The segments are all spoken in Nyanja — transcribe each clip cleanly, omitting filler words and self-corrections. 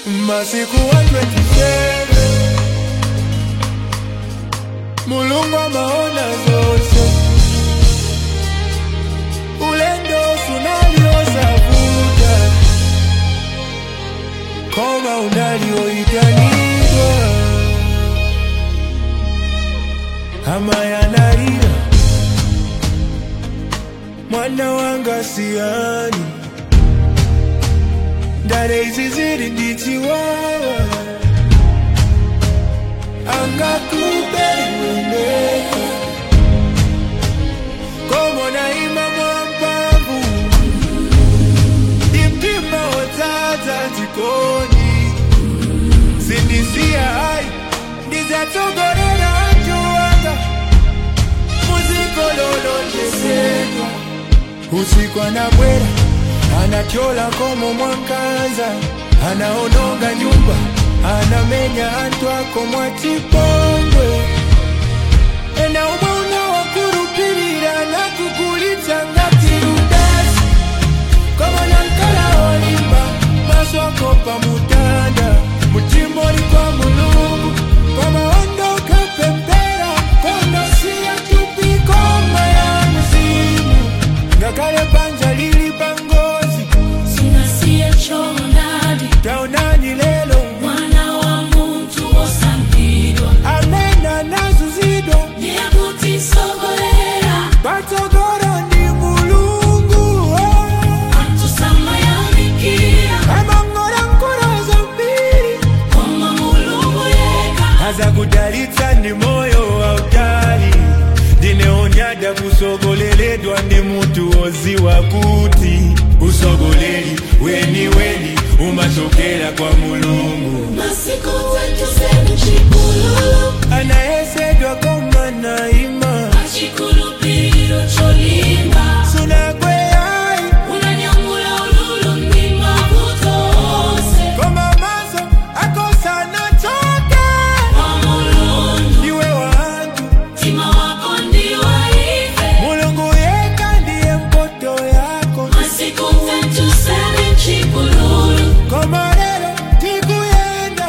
Masiku 127 Mulungu amaona zose Ulendo sunaliosavuta Koma unalioitanidwa Ama yanalia Mwana wanga siani Dare iziziri nditiwawa Angakubeleka Komo na imamu ambavu Impima otata jikoni Sindisia hai Nizatogorera anjuanga Muziko lolo jesedwa Usiku anabwera Anakyola komo mwankanza Anaononga nyumba Anamenya antwako mwatipongwe Ena umwana wakurupirira Nakugulitsa ngati udasi Komo nankala olimba Maswako pamutanda Mutimori kwa Mulungu Koma ondoka pempera Kono siya tupikoma ya mzimu Ngakale panja lili pangozi Sina siya chonadi Taunani lelo Mwana wa muntu osambidwa Amena nazuzido Nyebuti sogolera Batogoro ni Mulungu Antusama ya mikia Amangora nkura zambiri Koma Mulungu yeka Haza kudalitsa ni moyo wa utali Dine onyada kusogoleledwa ni mutu oziwa kuti Usogoleli weni umachokera kwa Mulungu Masiku 27 chikulu Anayesedwa koma na ima Achikulu piro cholimba Sunakwe hai Unanyamula ululu mima kutose Koma maso akosa na choke Kwa Mulungu Niwe wangu Tima wako ndiwa ife Mulungu yeka ndiye mpoto yako Masiku 27 chikulu Koma lero tikuyenda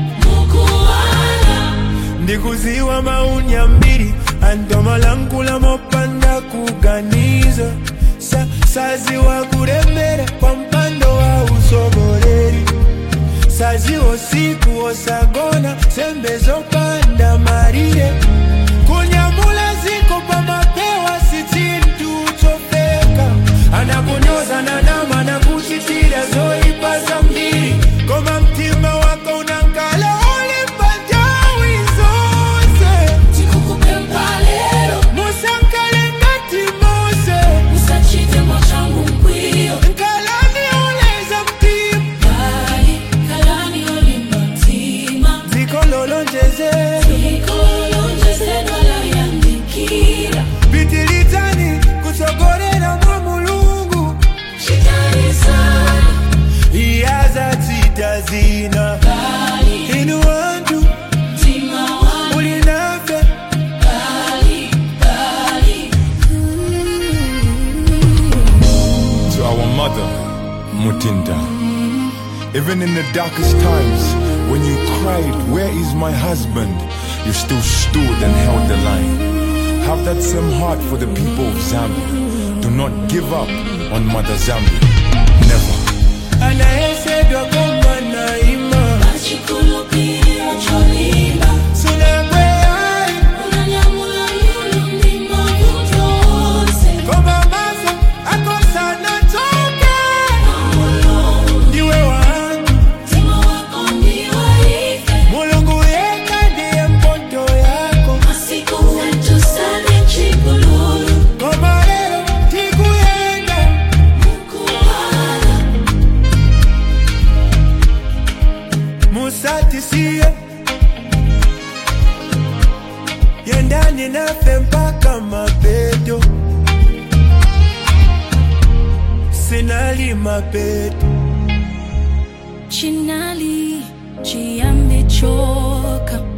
Mukuwala Ndikuziwa maunya mbiri Andoma lankula mopanda kuganiza Saziwa kuremera kwa mpando wa usogoleri Saziwa siku osagona Sembezo panda marire Kunyamula ziko pa mapewa sitintu utofeka Anakunyoza na nama na kuchitira zoipaza mbiri Koma mtima wako unankala olimpajawi zose Tikukupe mpalero Musankale ngati Mose Usachite mwachangu mkwio Nkalani oleza mtima Kalani olimba tima Ziko lolonjeze Ikolonje sedwala yandikira Bitilitani kusogorera mwa Mulungu Shitani sana Iyaza titazina Kali Inu wantu Tima wani ulinafe Kali To our mother, Mutinda. Even in the darkest times, when you cried, "Where is my husband?" you still stood and held the line. Have that same heart for the people of Zambia. Do not give up on Mother Zambia. Never. Anayesedwa koma na ima Achikulu piro cholimba Sunakwe hai Unanyamula lulu mima kutose Koma maso akosa na choke Kwa Mulungu Niwe wangu Tima wako ndiwa ife Mulungu yeka ndiye mpoto yako Masiku 27 chikulu Koma lero tikuyenda Mukuwala Musatisiye Yendani nafe mpaka mapeto Sinali mapeto Chinali chiambe choka